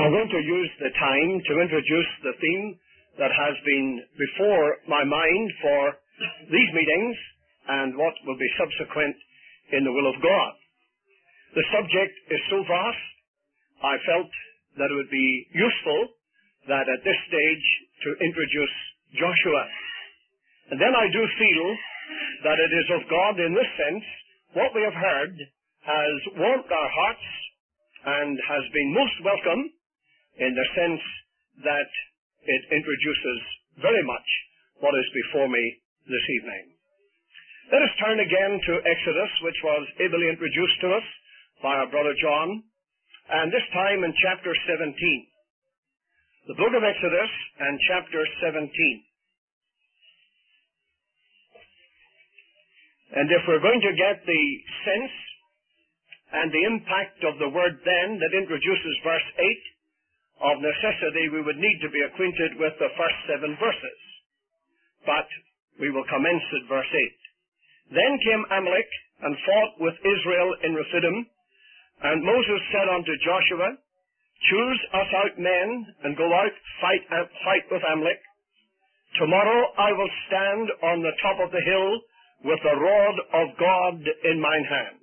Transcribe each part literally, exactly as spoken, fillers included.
I'm going to use the time to introduce the theme that has been before my mind for these meetings and what will be subsequent in the will of God. The subject is so vast, I felt that it would be useful that at this stage to introduce Joshua. And then I do feel that it is of God in this sense. What we have heard has warmed our hearts and has been most welcome in the sense that it introduces very much what is before me this evening. Let us turn again to Exodus, which was ably introduced to us by our brother John, and this time in chapter seventeen. The book of Exodus and chapter seventeen. And if we're going to get the sense and the impact of the word then that introduces verse eight, of necessity we would need to be acquainted with the first seven verses. But we will commence at verse eight. Then came Amalek and fought with Israel in Rephidim, and Moses said unto Joshua, Choose us out men, and go out, fight, uh, fight with Amalek. Tomorrow I will stand on the top of the hill with the rod of God in mine hand.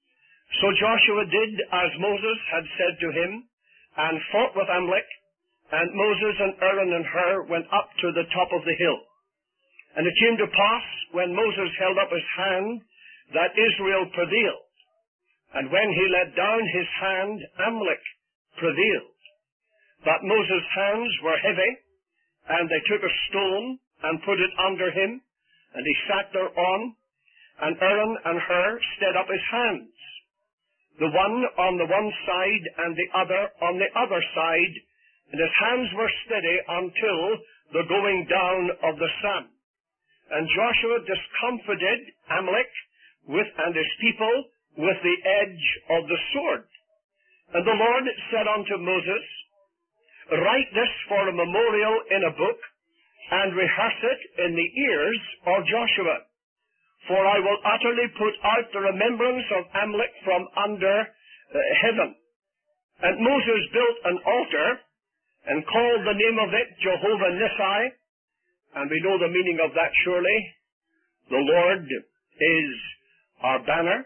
So Joshua did as Moses had said to him, and fought with Amalek, and Moses and Aaron and Hur went up to the top of the hill. And it came to pass, when Moses held up his hand, that Israel prevailed. And when he let down his hand, Amalek prevailed. But Moses' hands were heavy, and they took a stone and put it under him, and he sat thereon, and Aaron and Hur stead up his hands, the one on the one side and the other on the other side, and his hands were steady until the going down of the sun. And Joshua discomfited Amalek with and his people with the edge of the sword. And the Lord said unto Moses, Write this for a memorial in a book, and rehearse it in the ears of Joshua. For I will utterly put out the remembrance of Amalek from under uh, heaven. And Moses built an altar and called the name of it Jehovah Nissi. And we know the meaning of that surely. The Lord is our banner.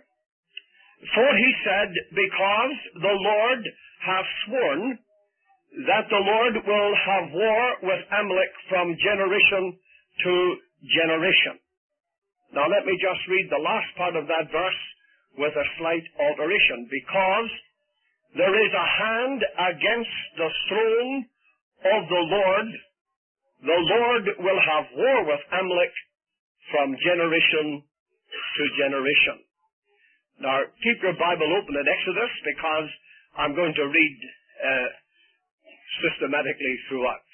For he said, Because the Lord hath sworn that the Lord will have war with Amalek from generation to generation. Now let me just read the last part of that verse with a slight alteration. Because there is a hand against the throne of the Lord, the Lord will have war with Amalek from generation to generation. Now keep your Bible open in Exodus, because I'm going to read uh, systematically throughout.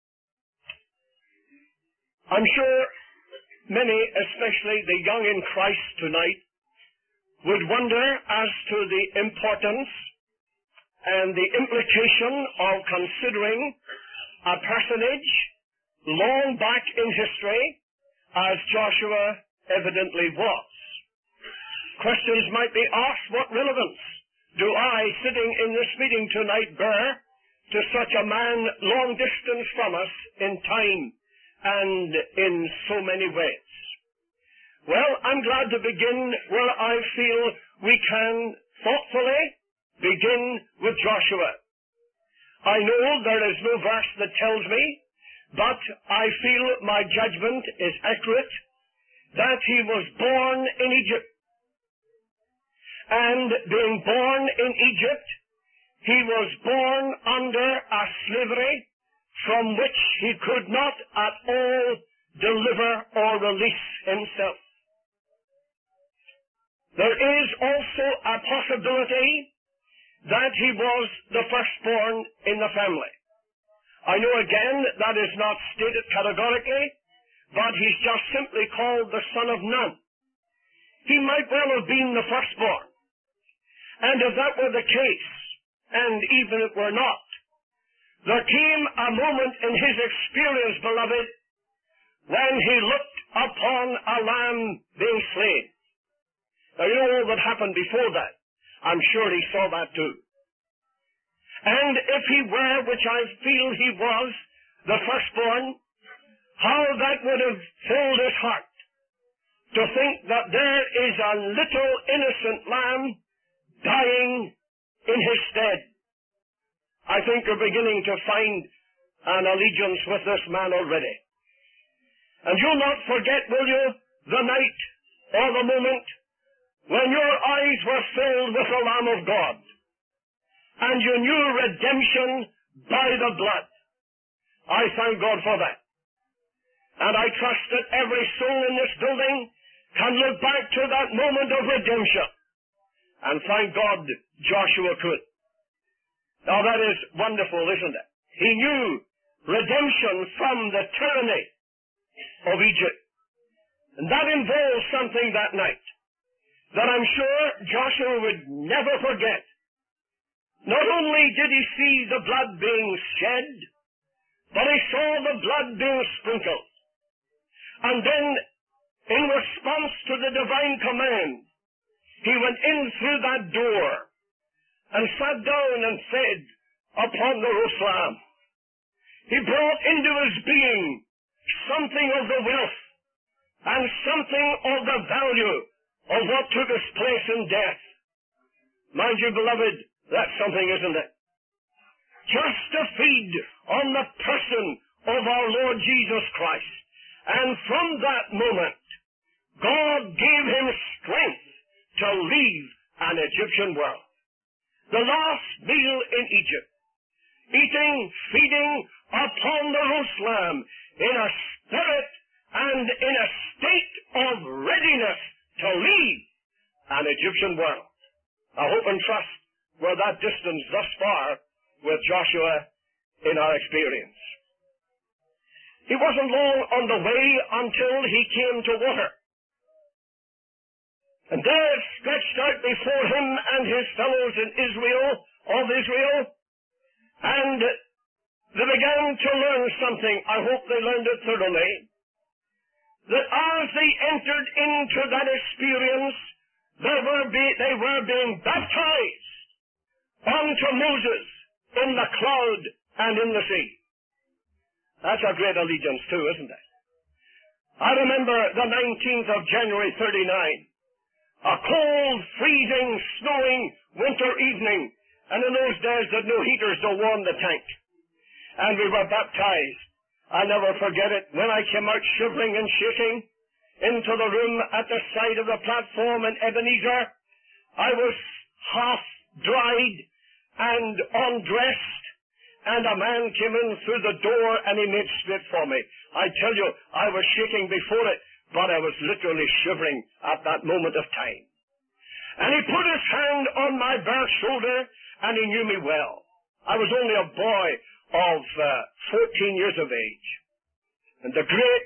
I'm sure many, especially the young in Christ tonight, would wonder as to the importance and the implication of considering a personage long back in history as Joshua evidently was. Questions might be asked, what relevance do I, sitting in this meeting tonight, bear to such a man long distance from us in time and in so many ways? Well, I'm glad to begin where I feel we can thoughtfully begin with Joshua. I know there is no verse that tells me, but I feel my judgment is accurate, that he was born in Egypt. And being born in Egypt, he was born under a slavery from which he could not at all deliver or release himself. There is also a possibility that he was the firstborn in the family. I know again that is not stated categorically, but he's just simply called the son of none. He might well have been the firstborn. And if that were the case, and even if it were not, there came a moment in his experience, beloved, when he looked upon a lamb being slain. Now you know all that happened before that. I'm sure he saw that too. And if he were, which I feel he was, the firstborn, how that would have filled his heart to think that there is a little innocent lamb dying in his stead. I think you're beginning to find an allegiance with this man already. And you'll not forget, will you, the night or the moment when your eyes were filled with the Lamb of God and you knew redemption by the blood. I thank God for that. And I trust that every soul in this building can look back to that moment of redemption. And thank God Joshua could. Now that is wonderful, isn't it? He knew redemption from the tyranny of Egypt. And that involves something that night that I'm sure Joshua would never forget. Not only did he see the blood being shed, but he saw the blood being sprinkled. And then, in response to the divine command, he went in through that door and sat down and fed upon the roast lamb. He brought into his being something of the wealth and something of the value of what took his place in death. Mind you, beloved, that's something, isn't it? Just to feed on the person of our Lord Jesus Christ. And from that moment, God gave him strength to leave an Egyptian world. The last meal in Egypt, eating, feeding upon the roast lamb in a spirit and in a state of readiness to leave an Egyptian world. I hope and trust we're that distance thus far with Joshua in our experience. He wasn't long on the way until he came to water. And there stretched out before him and his fellows in Israel, of Israel, and they began to learn something. I hope they learned it thoroughly. That as they entered into that experience, they were, be, they were being baptized unto Moses in the cloud and in the sea. That's a great allegiance too, isn't it? I remember the nineteenth of January thirty-nine, a cold, freezing, snowing winter evening, and in those days there were no heaters to warm the tank. And we were baptized. I'll never forget it. When I came out shivering and shaking into the room at the side of the platform in Ebenezer, I was half dried and undressed, and a man came in through the door and he made straight for me. I tell you, I was shaking before it, but I was literally shivering at that moment of time. And he put his hand on my bare shoulder, and he knew me well. I was only a boy of uh, fourteen years of age. And the great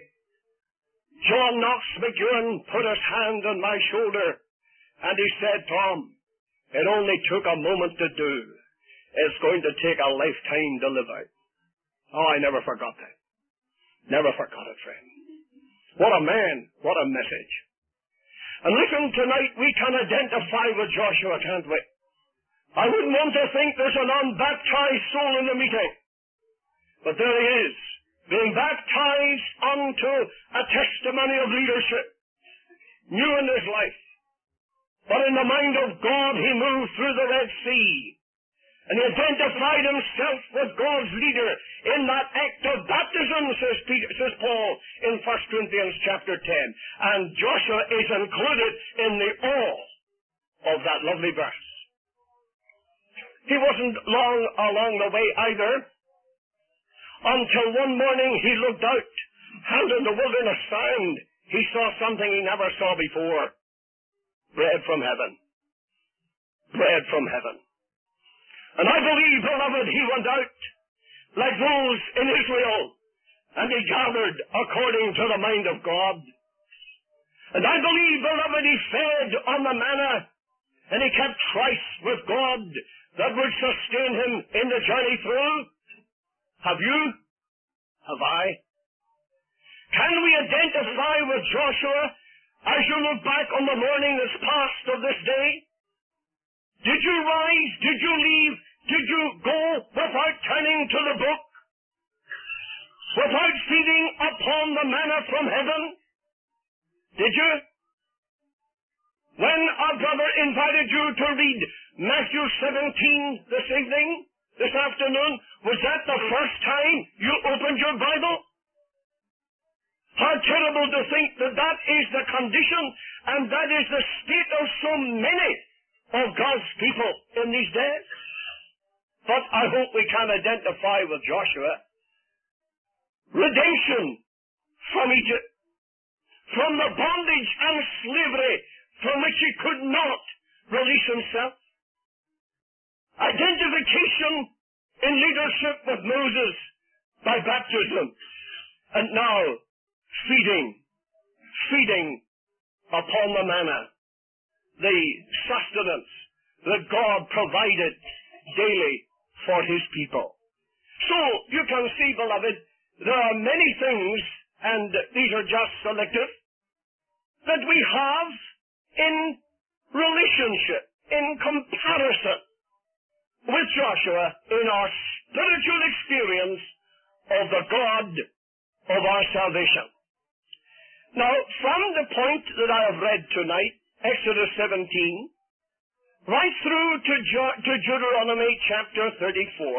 John Knox McEwen put his hand on my shoulder, and he said, "Tom, it only took a moment to do. It's going to take a lifetime to live out." Oh, I never forgot that. Never forgot it, friend. What a man. What a message. And listen, tonight we can identify with Joshua, can't we? I wouldn't want to think there's an unbaptized soul in the meeting. But there he is, being baptized unto a testimony of leadership, new in his life. But in the mind of God, he moved through the Red Sea. And he identified himself with God's leader in that act of baptism, says, Peter, says Paul in First Corinthians chapter ten. And Joshua is included in the all of that lovely verse. He wasn't long along the way either, until one morning he looked out, and in the wilderness sand, he saw something he never saw before. Bread from heaven. Bread from heaven. And I believe, beloved, he went out like those in Israel, and he gathered according to the mind of God. And I believe, beloved, he fed on the manna, and he kept Christ with God that would sustain him in the journey through. Have you? Have I? Can we identify with Joshua as you look back on the morning that's passed of this day? Did you rise? Did you leave? Did you go read Matthew seventeen this evening, this afternoon? Was that the first time you opened your Bible? How terrible to think that that is the condition and that is the state of so many of God's people in these days. But I hope we can identify with Joshua. Redemption from Egypt, from the bondage and slavery from which he could not release himself. Identification in leadership with Moses by baptism. And now, feeding, feeding upon the manna, the sustenance that God provided daily for his people. So, you can see, beloved, there are many things, and these are just selective, that we have in relationship, in comparison with Joshua in our spiritual experience of the God of our salvation. Now, from the point that I have read tonight, Exodus seventeen, right through to, jo- to Deuteronomy chapter thirty-four,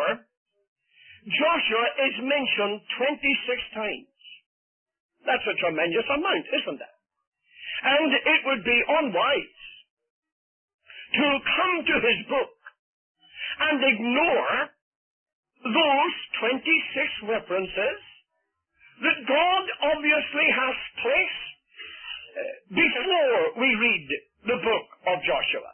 Joshua is mentioned twenty-six times. That's a tremendous amount, isn't it? And it would be unwise to come to his book and ignore those twenty-six references that God obviously has placed before we read the book of Joshua,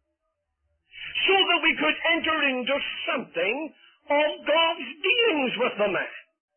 so that we could enter into something of God's dealings with the man,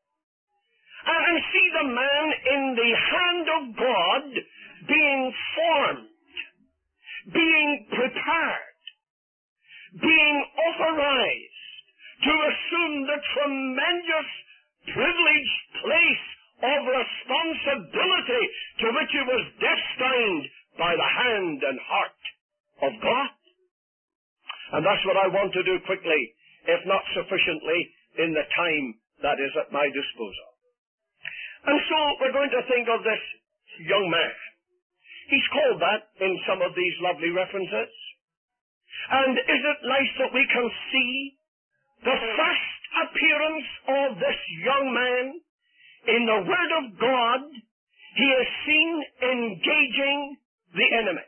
and see the man in the hand of God being formed, being prepared, being authorized to assume the tremendous privileged place of responsibility to which he was destined by the hand and heart of God. And that's what I want to do quickly, if not sufficiently, in the time that is at my disposal. And so we're going to think of this young man. He's called that in some of these lovely references. And is it nice that we can see the first appearance of this young man in the Word of God? He is seen engaging the enemy.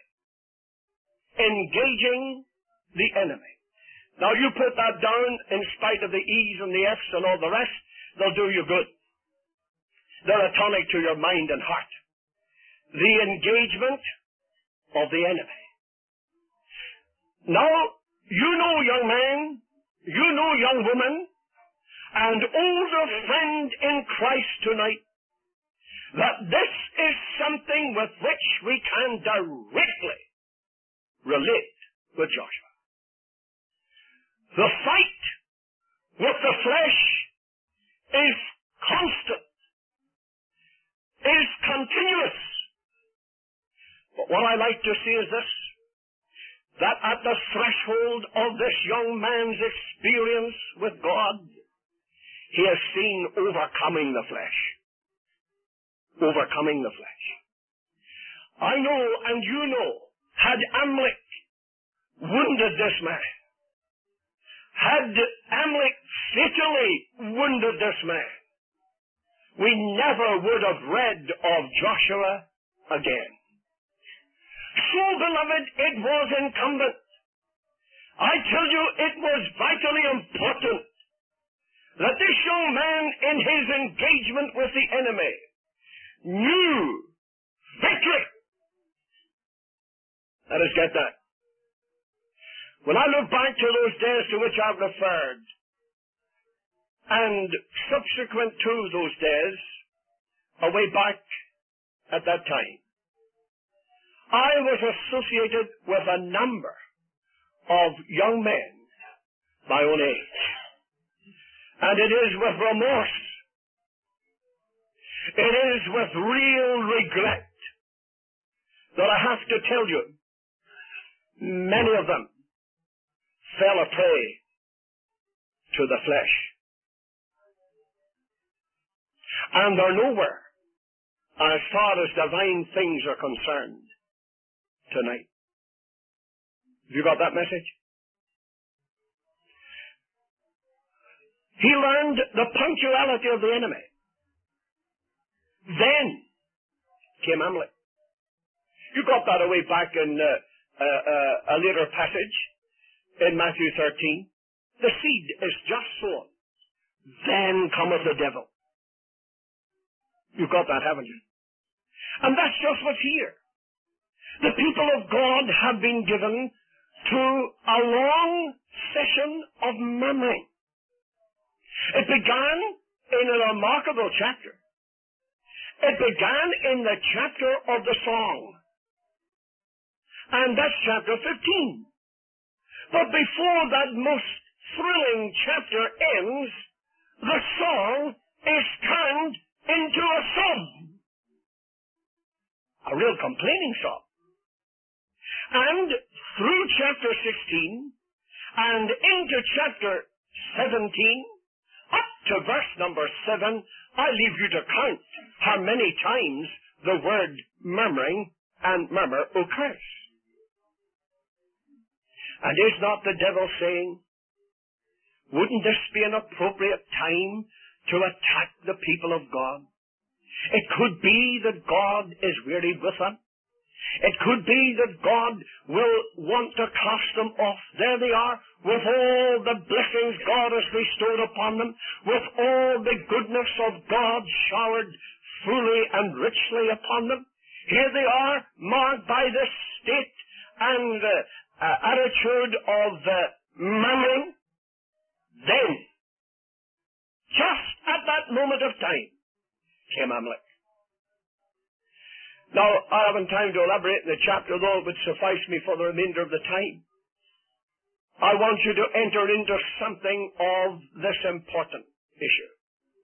Engaging the enemy. Now you put that down in spite of the E's and the F's and all the rest, they'll do you good. They're a tonic to your mind and heart. The engagement of the enemy. Now, you know, young man, you know, young woman, and older friend in Christ tonight, that this is something with which we can directly relate with Joshua. The fight with the flesh is constant, is continuous. But what I like to see is this, that at the threshold of this young man's experience with God, he has seen overcoming the flesh. Overcoming the flesh. I know, and you know, had Amalek wounded this man, had Amalek fatally wounded this man, we never would have read of Joshua again. So, beloved, it was incumbent. I tell you, it was vitally important that this young man, in his engagement with the enemy, knew victory. Let us get that. When I look back to those days to which I've referred, and subsequent to those days, away back at that time, I was associated with a number of young men my own age. And it is with remorse, it is with real regret that I have to tell you, many of them fell a prey to the flesh. And they're nowhere as far as divine things are concerned tonight. Have you got that message? He learned the punctuality of the enemy. Then came Amalek. You got that away back in uh, uh, uh, a later passage in Matthew thirteen. The seed is just sown. Then cometh the devil. You've got that, haven't you? And that's just what's here. The people of God have been given to a long session of murmuring. It began in a remarkable chapter. It began in the chapter of the song. And that's chapter fifteen. But before that most thrilling chapter ends, the song is turned into a sob. A real complaining sob. And through chapter sixteen and into chapter seventeen, up to verse number seven, I leave you to count how many times the word murmuring and murmur occurs. And is not the devil saying, wouldn't this be an appropriate time to attack the people of God? It could be that God is wearied with them. It could be that God will want to cast them off. There they are, with all the blessings God has bestowed upon them, with all the goodness of God showered fully and richly upon them. Here they are, marked by this state and uh, uh, attitude of uh, murmuring. Then, just at that moment of time, came Amalek. Now, I haven't time to elaborate in the chapter, though it would suffice me for the remainder of the time. I want you to enter into something of this important issue.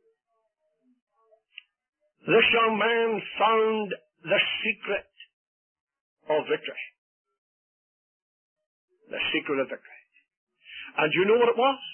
This young man found the secret of victory. The secret of victory. And you know what it was?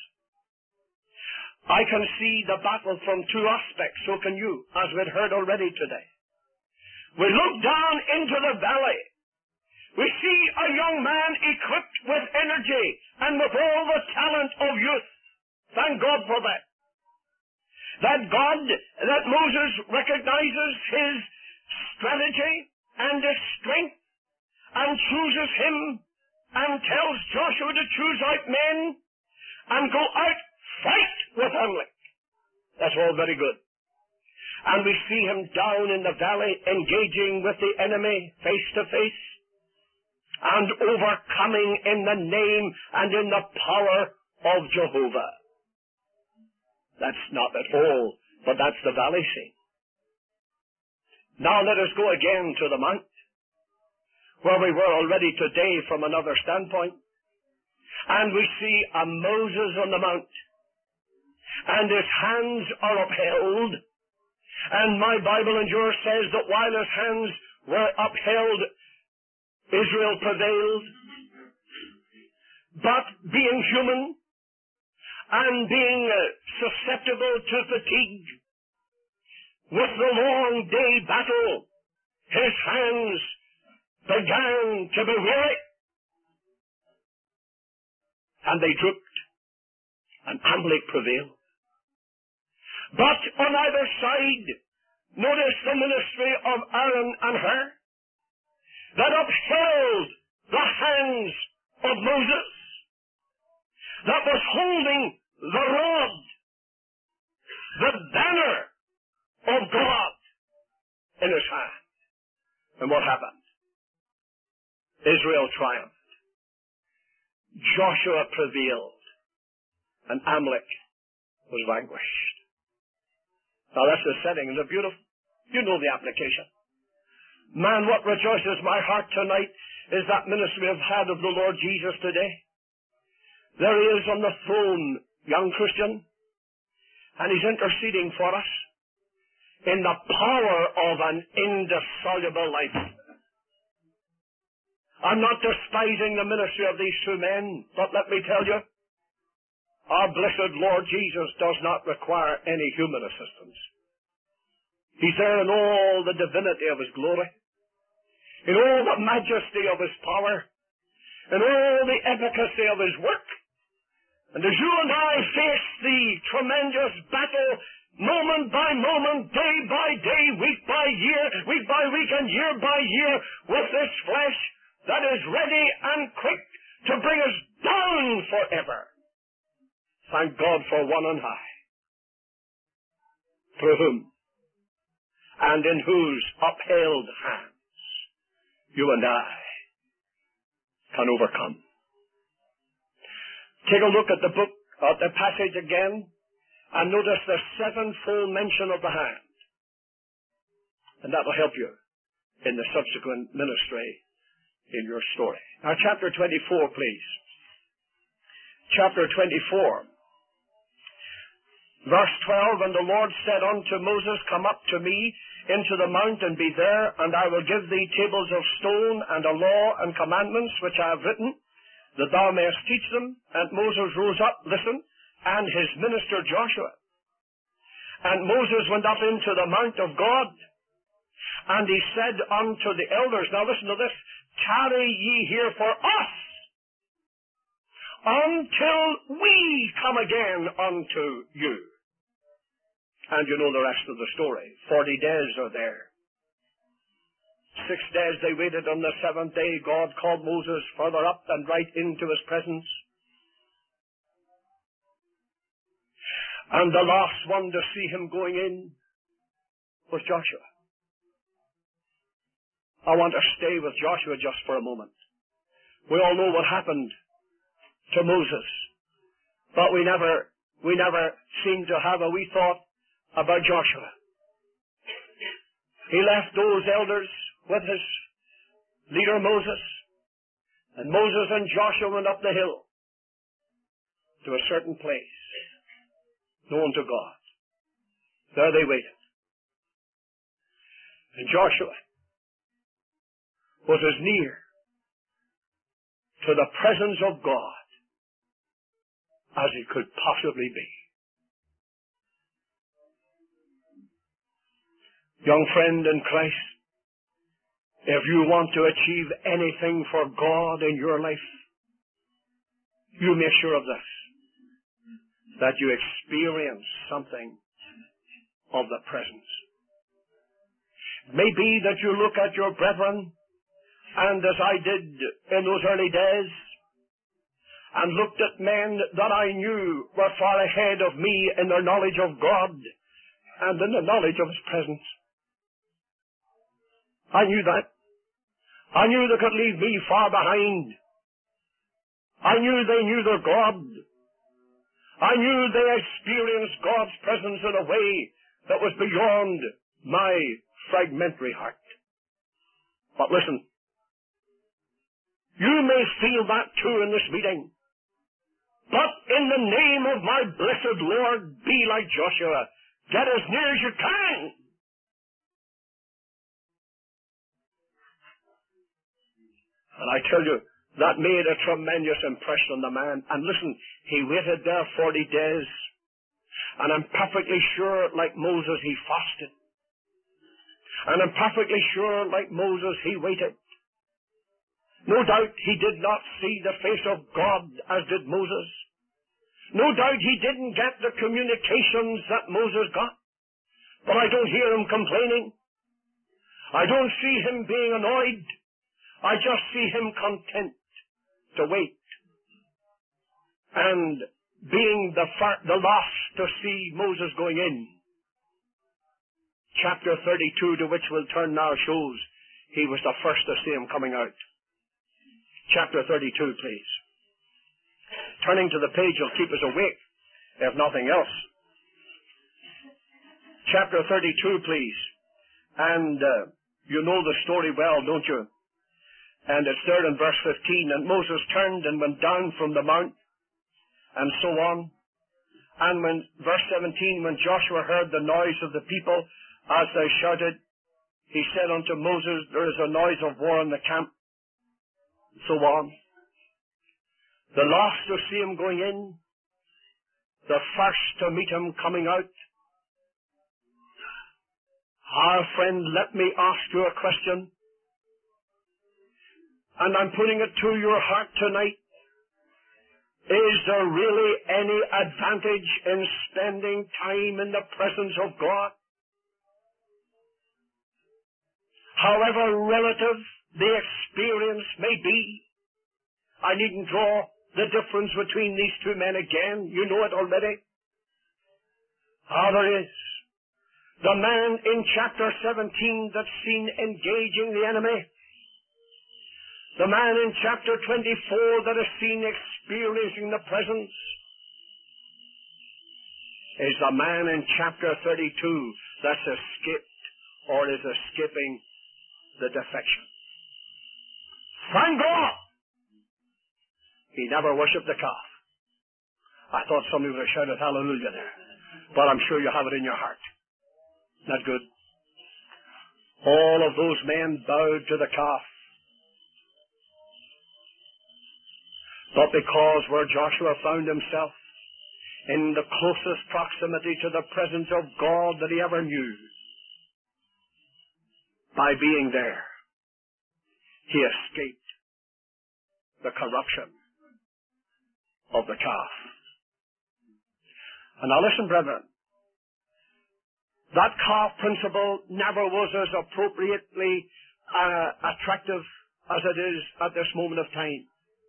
I can see the battle from two aspects, so can you, as we've heard already today. We look down into the valley. We see a young man equipped with energy and with all the talent of youth. Thank God for that. That God, that Moses recognizes his strategy and his strength and chooses him and tells Joshua to choose out men and go out, fight with Amalek. That's all very good. And we see him down in the valley engaging with the enemy face to face and overcoming in the name and in the power of Jehovah. That's not at all, but that's the valley scene. Now let us go again to the mount, where we were already today from another standpoint. And we see a Moses on the mount, and his hands are upheld. And my Bible and yours says that while his hands were upheld, Israel prevailed. But being human and being uh, susceptible to fatigue, with the long day battle, his hands began to be weary. And they drooped, and Amalek prevailed. But on either side, notice the ministry of Aaron and Hur that upheld the hands of Moses, that was holding the rod, the banner of God in his hand. And what happened? Israel triumphed. Joshua prevailed, and Amalek was vanquished. Now that's the setting. Is it beautiful? You know the application. Man, what rejoices my heart tonight is that ministry we've had of the Lord Jesus today. There he is on the throne, young Christian, and he's interceding for us in the power of an indissoluble life. I'm not despising the ministry of these two men, but let me tell you, our blessed Lord Jesus does not require any human assistance. He's there in all the divinity of his glory, in all the majesty of his power, in all the efficacy of his work. And as you and I face the tremendous battle, moment by moment, day by day, week by year, week by week, and year by year, with this flesh that is ready and quick to bring us down forever, thank God for one on high, through whom and in whose upheld hands you and I can overcome. Take a look at the book, at the passage again, and notice the sevenfold mention of the hand. And that will help you in the subsequent ministry in your story. Now, chapter twenty-four, please. Chapter twenty-four. Verse twelve, and the Lord said unto Moses, come up to me into the mount and be there, and I will give thee tables of stone and a law and commandments which I have written, that thou mayest teach them. And Moses rose up, listen, and his minister Joshua. And Moses went up into the mount of God, and he said unto the elders, now listen to this, tarry ye here for us, until we come again unto you. And you know the rest of the story. Forty days are there. Six days they waited. On the seventh day God called Moses further up and right into his presence. And the last one to see him going in was Joshua. I want to stay with Joshua just for a moment. We all know what happened to Moses, but we never, we never seem to have a wee thought about Joshua. He left those elders with his leader Moses, and Moses and Joshua went up the hill to a certain place known to God. There they waited. And Joshua was as near to the presence of God as he could possibly be. Young friend in Christ, if you want to achieve anything for God in your life, you make sure of this, that you experience something of the presence. It may be that you look at your brethren, and as I did in those early days, and looked at men that I knew were far ahead of me in their knowledge of God and in the knowledge of His presence. I knew that. I knew they could leave me far behind. I knew they knew their God. I knew they experienced God's presence in a way that was beyond my fragmentary heart. But listen, you may feel that too in this meeting. But in the name of my blessed Lord, be like Joshua. Get as near as you can. And I tell you, that made a tremendous impression on the man. And listen, he waited there forty days. And I'm perfectly sure, like Moses, he fasted. And I'm perfectly sure, like Moses, he waited. No doubt he did not see the face of God as did Moses. No doubt he didn't get the communications that Moses got. But I don't hear him complaining. I don't see him being annoyed. I just see him content to wait. And being the, far, the last to see Moses going in. Chapter thirty-two, to which we'll turn now, shows he was the first to see him coming out. Chapter thirty-two, please. Turning to the page will keep us awake, if nothing else. Chapter thirty-two, please. And uh, you know the story well, don't you? And it's there in verse fifteen. And Moses turned and went down from the mount, and so on. And when, verse seventeen, when Joshua heard the noise of the people as they shouted, he said unto Moses, there is a noise of war in the camp. So on. The last to see him going in, the first to meet him coming out. Our friend, let me ask you a question. and I'm putting it to your heart tonight, is there really any advantage in spending time in the presence of God? However relative the experience may be, I needn't draw the difference between these two men again. You know it already. Ah, there is. The man in chapter seventeen that's seen engaging the enemy. The man in chapter twenty-four that is seen experiencing the presence is the man in chapter thirty-two that's escaped or is escaping the defection. Thank God! He never worshipped the calf. I thought somebody would have shouted hallelujah there. But I'm sure you have it in your heart. Not good. All of those men bowed to the calf. But because where Joshua found himself in the closest proximity to the presence of God that he ever knew, by being there, he escaped the corruption of the calf. And now listen, brethren, that calf principle never was as appropriately uh, attractive as it is at this moment of time.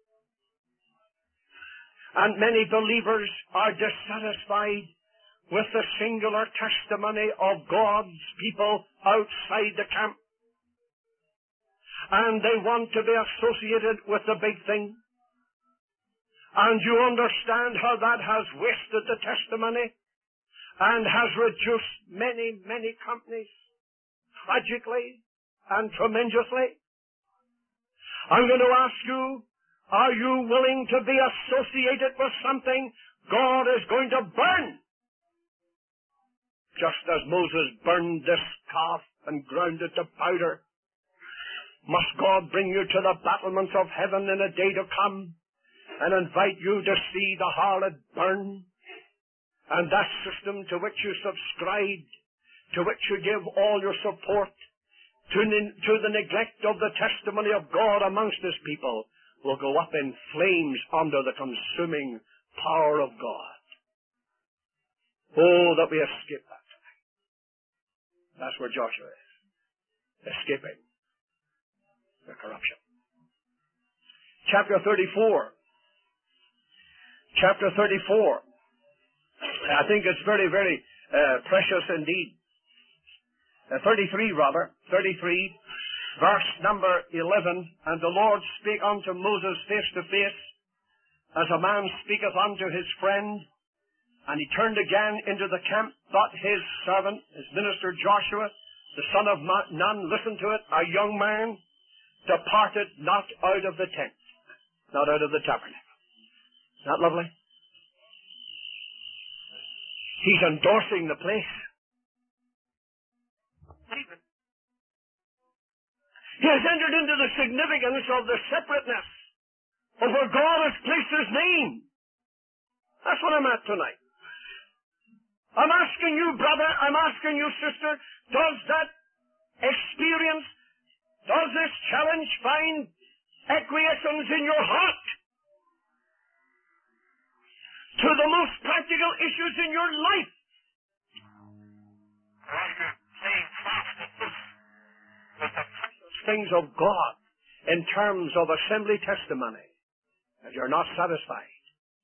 And many believers are dissatisfied with the singular testimony of God's people outside the camp. And they want to be associated with the big thing. And you understand how that has wasted the testimony and has reduced many, many companies tragically and tremendously. I'm going to ask you, are you willing to be associated with something God is going to burn? Just as Moses burned this calf and ground it to powder, must God bring you to the battlements of heaven in a day to come and invite you to see the harlot burn? And that system to which you subscribe, to which you give all your support, to, to the neglect of the testimony of God amongst His people, will go up in flames under the consuming power of God. Oh, that we escape that tonight. That's where Joshua is. Escaping the corruption. Chapter thirty-four. Chapter thirty-four. I think it's very, very uh, precious indeed. Uh, thirty-three, rather. thirty-three, verse number eleven. And the Lord spake unto Moses face to face, as a man speaketh unto his friend. And he turned again into the camp, but his servant, his minister Joshua, the son of Nun, listen to it, a young man, departed not out of the tent, not out of the tabernacle. Isn't that lovely? He's endorsing the place. He has entered into the significance of the separateness of where God has placed His name. That's what I'm at tonight. I'm asking you, brother, I'm asking you, sister, does that experience, does this challenge find acquiescence in your heart to the most practical issues in your life? With the precious things of God in terms of assembly testimony, and you're not satisfied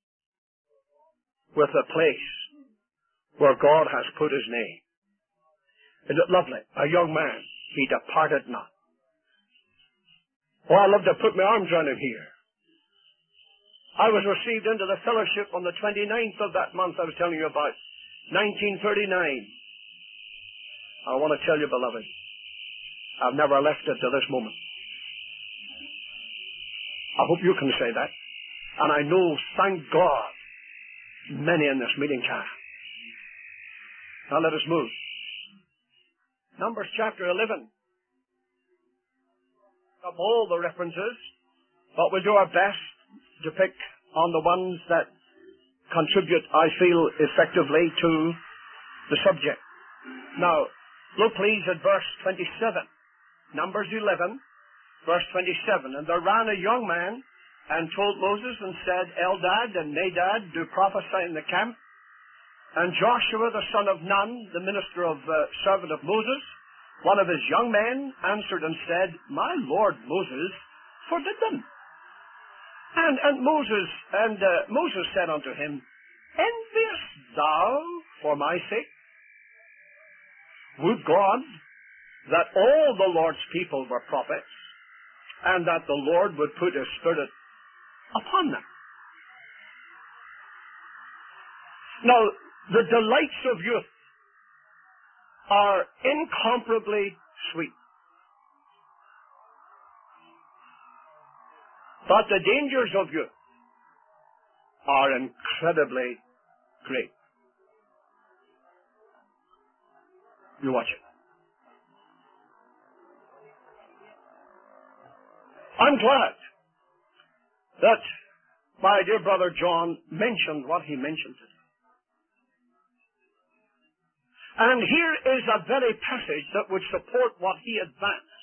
with the place where God has put His name. Is it lovely? A young man, he departed not. Oh, I love to put my arms around him here. I was received into the fellowship on the twenty-ninth of that month I was telling you about, nineteen thirty-nine. I want to tell you, beloved, I've never left it to this moment. I hope you can say that. And I know, thank God, many in this meeting can. Now let us move. Numbers chapter eleven. Of all the references, but we'll do our best to pick on the ones that contribute, I feel, effectively to the subject. Now, look please at verse twenty-seven. Numbers eleven Verse twenty-seven, and there ran a young man and told Moses and said, Eldad and Medad do prophesy in the camp. And Joshua the son of Nun, the minister of uh, servant of Moses, one of his young men, answered and said, My lord Moses forbid them. And, and Moses and uh, Moses said unto him, Enviest thou for my sake? Would God that all the Lord's people were prophets, and that the Lord would put his Spirit upon them. Now, the delights of youth are incomparably sweet. But the dangers of youth are incredibly great. You watch it. I'm glad that my dear brother John mentioned what he mentioned today. And here is a very passage that would support what he advanced.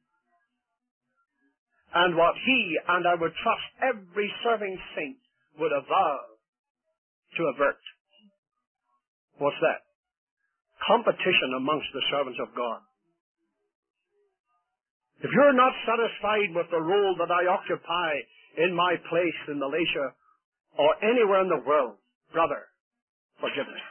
And what he, and I would trust every serving saint, would avow to avert. What's that? Competition amongst the servants of God. If you're not satisfied with the role that I occupy in my place in Malaysia or anywhere in the world, brother, forgive me.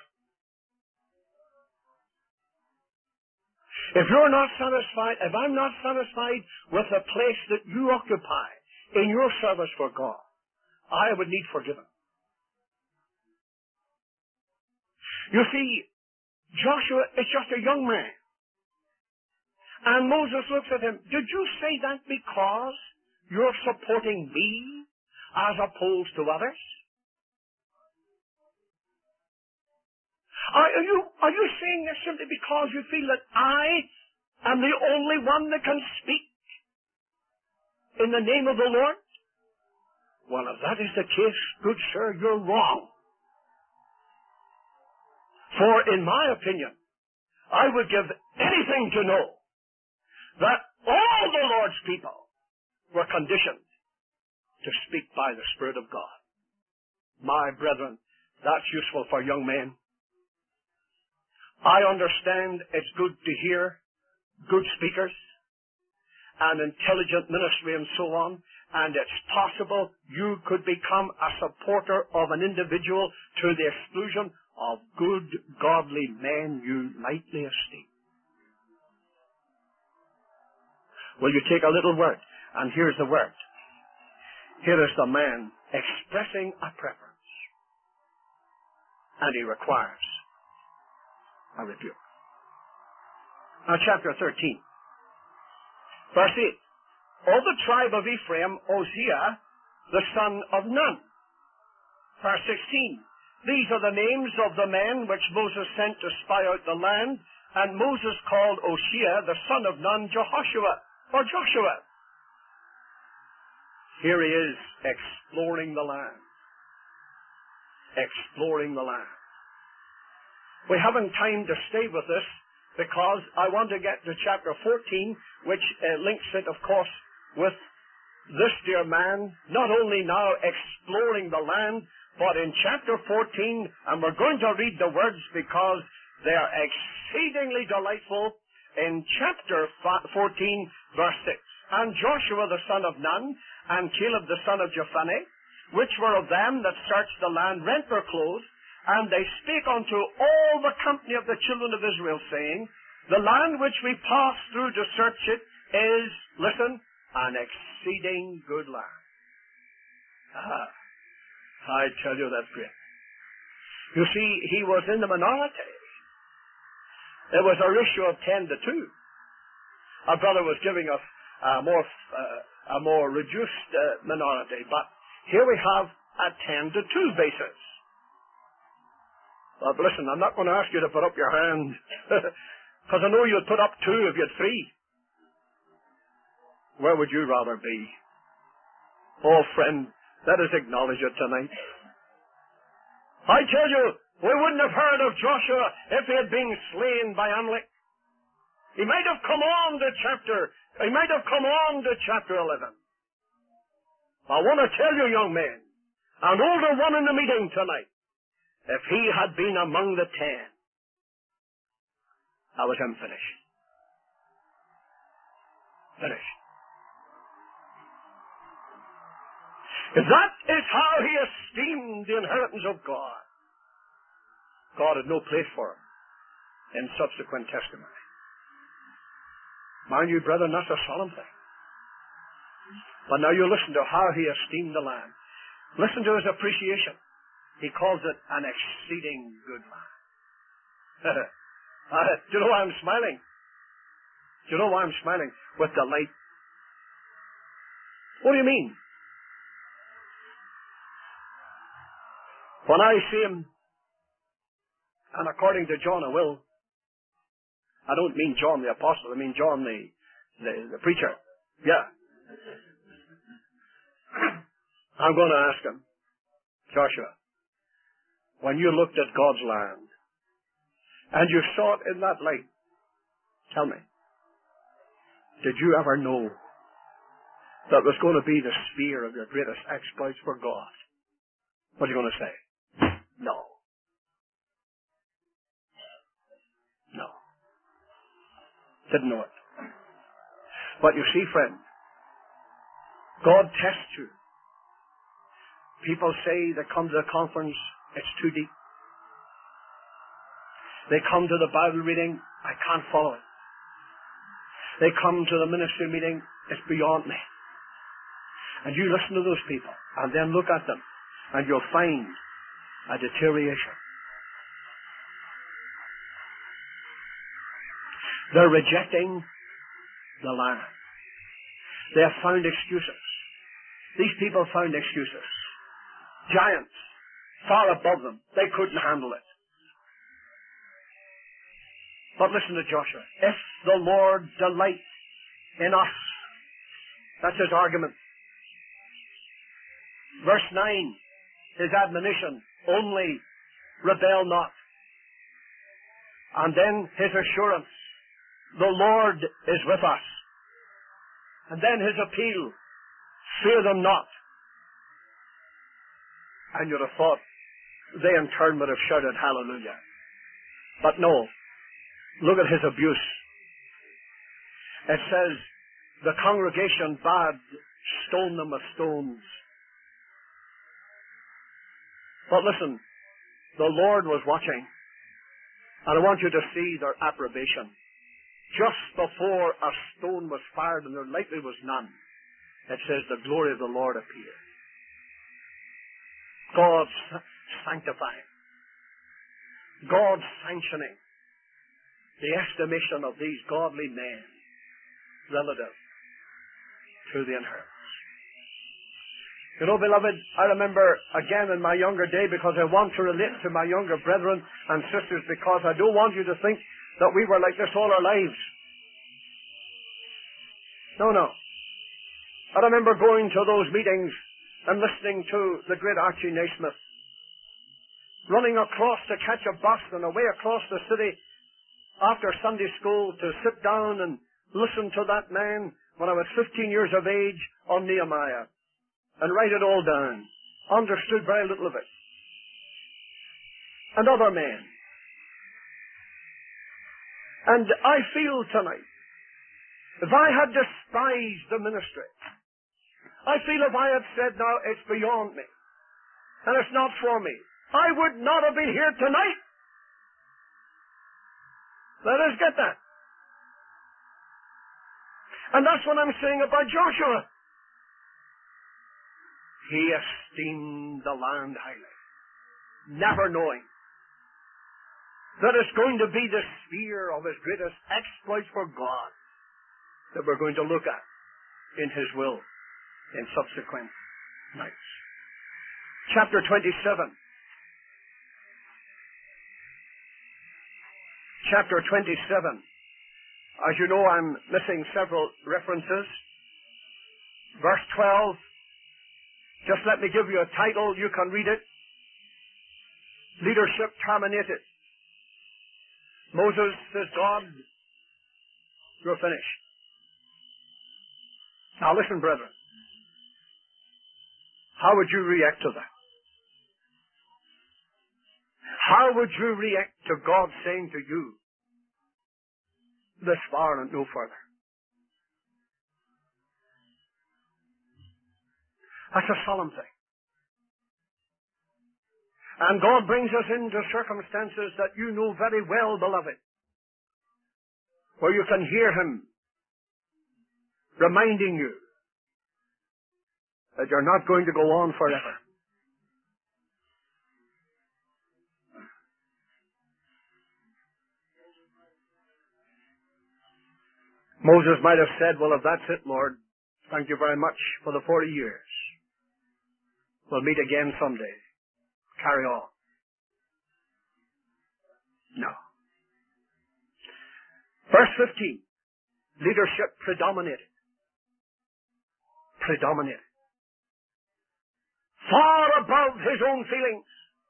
If you're not satisfied, if I'm not satisfied with the place that you occupy in your service for God, I would need forgiveness. You see, Joshua is just a young man. And Moses looks at him, did you say that because you're supporting me as opposed to others? Are you, are you saying this simply because you feel that I am the only one that can speak in the name of the Lord? Well, if that is the case, good sir, you're wrong. For in my opinion, I would give anything to know that all the Lord's people were conditioned to speak by the Spirit of God. My brethren, that's useful for young men. I understand it's good to hear good speakers and intelligent ministry and so on, and it's possible you could become a supporter of an individual to the exclusion of good, godly men you lightly esteem. Well, you take a little word, and here's the word. Here is the man expressing a preference, and he requires a rebuke. Now, chapter thirteen, verse eight. Of the tribe of Ephraim, Hosea, the son of Nun. Verse sixteen. These are the names of the men which Moses sent to spy out the land, and Moses called Hosea, the son of Nun, Jehoshua, or Joshua. Here he is exploring the land. Exploring the land. We haven't time to stay with this because I want to get to chapter fourteen, which uh, links it, of course, with this dear man, not only now exploring the land, but in chapter fourteen, and we're going to read the words because they are exceedingly delightful, in chapter fourteen, verse six. And Joshua the son of Nun, and Caleb the son of Jephunneh, which were of them that searched the land, rent their clothes, and they spake unto all the company of the children of Israel, saying, the land which we passed through to search it is, listen, an exceeding good land. Ah, I tell you, that's great. You see, he was in the minority. There was a ratio of ten to two. Our brother was giving us a more, uh, a more reduced uh, minority, but here we have a ten to two basis. But listen, I'm not going to ask you to put up your hand, because I know you'd put up two if you had three. Where would you rather be? Oh, friend, let us acknowledge it tonight. I tell you, we wouldn't have heard of Joshua if he had been slain by Amalek. He might have come on to chapter, he might have come on to chapter eleven. I want to tell you, young men, an older one in the meeting tonight, if he had been among the ten, I was him finished. Finished. If that is how he esteemed the inheritance of God, God had no place for him in subsequent testimony. Mind you, brethren, that's a solemn thing. But now you listen to how he esteemed the land. Listen to his appreciation. He calls it an exceeding good land. uh, do you know why I'm smiling? Do you know why I'm smiling? With delight. What do you mean? When I see him, and according to John I will, I don't mean John the apostle, I mean John the, the, the preacher. Yeah. I'm going to ask him, Joshua, when you looked at God's land, and you saw it in that light, tell me, did you ever know that was going to be the sphere of your greatest exploits for God? What are you going to say? No. No. Didn't know it. But you see, friend, God tests you. People say they come to the conference, it's too deep. They come to the Bible reading, I can't follow it. They come to the ministry meeting, it's beyond me. And you listen to those people, and then look at them, and you'll find a deterioration. They're rejecting the land. They have found excuses. These people found excuses. Giants, far above them. They couldn't handle it. But listen to Joshua. If the Lord delight in us, that's his argument. Verse nine, his admonition, only rebel not. And then his assurance, the Lord is with us. And then his appeal, fear them not. And you'd have thought they in turn would have shouted hallelujah. But no, look at his abuse. It says, the congregation bade stone them with stones. But listen, the Lord was watching. And I want you to see their approbation. Just before a stone was fired, and there likely was none, it says the glory of the Lord appeared. God sanctifying. God sanctioning the estimation of these godly men relative to the inheritance. You know, beloved, I remember again in my younger day, because I want to relate to my younger brethren and sisters, because I don't want you to think that we were like this all our lives. No, no. I remember going to those meetings and listening to the great Archie Naismith, running across to catch a bus and away across the city after Sunday school to sit down and listen to that man when I was fifteen years of age on Nehemiah and write it all down. Understood very little of it. And other men. And I feel tonight, if I had despised the ministry, I feel if I had said, now, it's beyond me, and it's not for me, I would not have been here tonight. Let us get that. And that's what I'm saying about Joshua. He esteemed the land highly, never knowing that it's going to be the sphere of his greatest exploits for God that we're going to look at in his will in subsequent nights. Chapter twenty-seven. Chapter twenty-seven. As you know, I'm missing several references. Verse twelve. Just let me give you a title. You can read it. Leadership terminated. Moses says, God, You're finished. Now listen, brethren. How would you react to that? How would you react to God saying to you, this far and no further? That's a solemn thing. And God brings us into circumstances that you know very well, beloved, where you can hear Him reminding you that you're not going to go on forever. Moses might have said, well, if that's it, Lord, thank you very much for the forty years. We'll meet again someday. Carry on. No. Verse fifteen. Leadership predominated. Predominated. Far above his own feelings.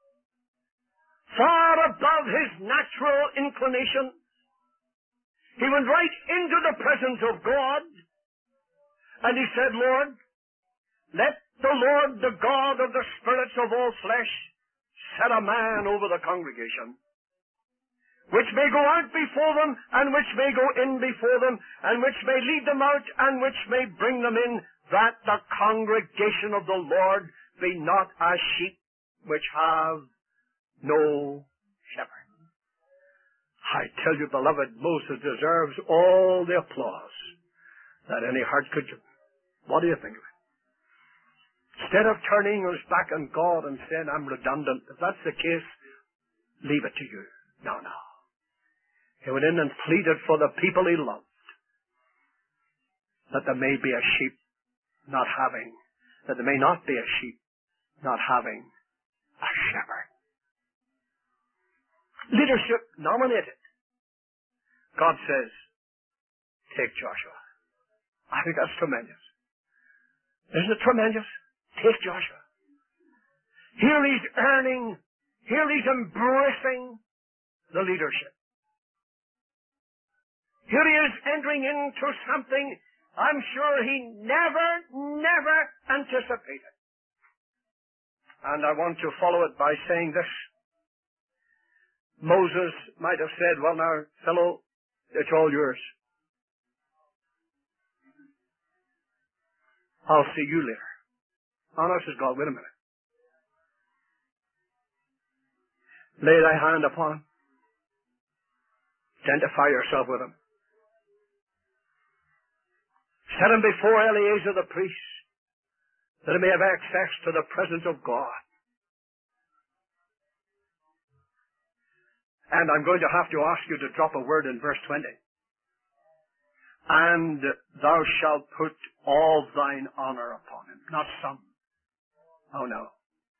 Far above his natural inclination. He went right into the presence of God and he said, Lord, let the Lord, the God of the spirits of all flesh, set a man over the congregation, which may go out before them, and which may go in before them, and which may lead them out, and which may bring them in, that the congregation of the Lord be not as sheep which have no shepherd. I tell you, beloved, Moses deserves all the applause that any heart could give. What do you think of it? Instead of turning his back on God and saying, I'm redundant, if that's the case, leave it to you. No, no. He went in and pleaded for the people he loved, that there may be a sheep not having, that there may not be a sheep not having a shepherd. Leadership nominated. God says, take Joshua. I think that's tremendous. Isn't it tremendous? Take Joshua. Here he's earning, here he's embracing the leadership. Here he is entering into something I'm sure he never, never anticipated. And I want to follow it by saying this. Moses might have said, well now, fellow, it's all yours. I'll see you later. Oh no, says God, wait a minute. Lay thy hand upon him. Identify yourself with him. Set him before Eleazar the priest, that he may have access to the presence of God. And I'm going to have to ask you to drop a word in verse twenty. And thou shalt put all thine honor upon him. Not some. Oh no.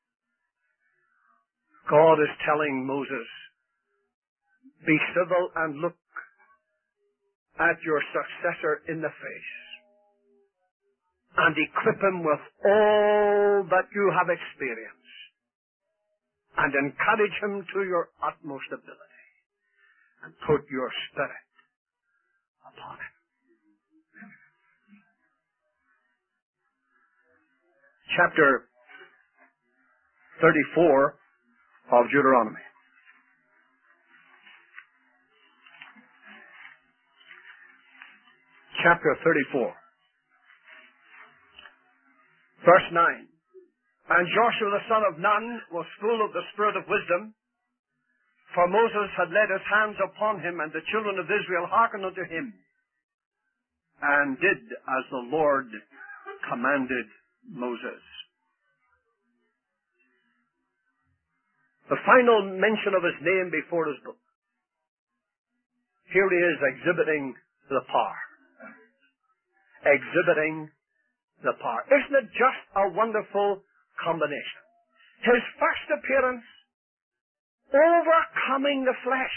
God is telling Moses, be civil and look at your successor in the face and equip him with all that you have experienced and encourage him to your utmost ability and put your spirit upon him. Chapter thirty-four of Deuteronomy. Chapter thirty-four. Verse nine. And Joshua the son of Nun was full of the spirit of wisdom, for Moses had laid his hands upon him, and the children of Israel hearkened unto him, and did as the Lord commanded Moses. The final mention of his name before his book. Here he is exhibiting the power. Exhibiting the power. Isn't it just a wonderful combination? His first appearance, overcoming the flesh.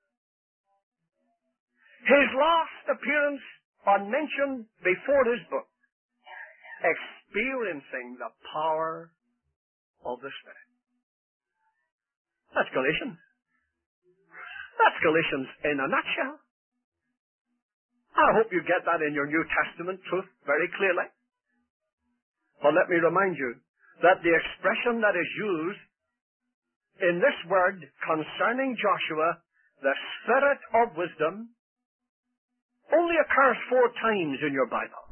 His last appearance, unmentioned before his book, experiencing the power of the Spirit. That's Galatians. That's Galatians in a nutshell. Oh, I hope you get that in your New Testament truth very clearly. But let me remind you that the expression that is used in this word concerning Joshua, the Spirit of wisdom, only occurs four times in your Bible.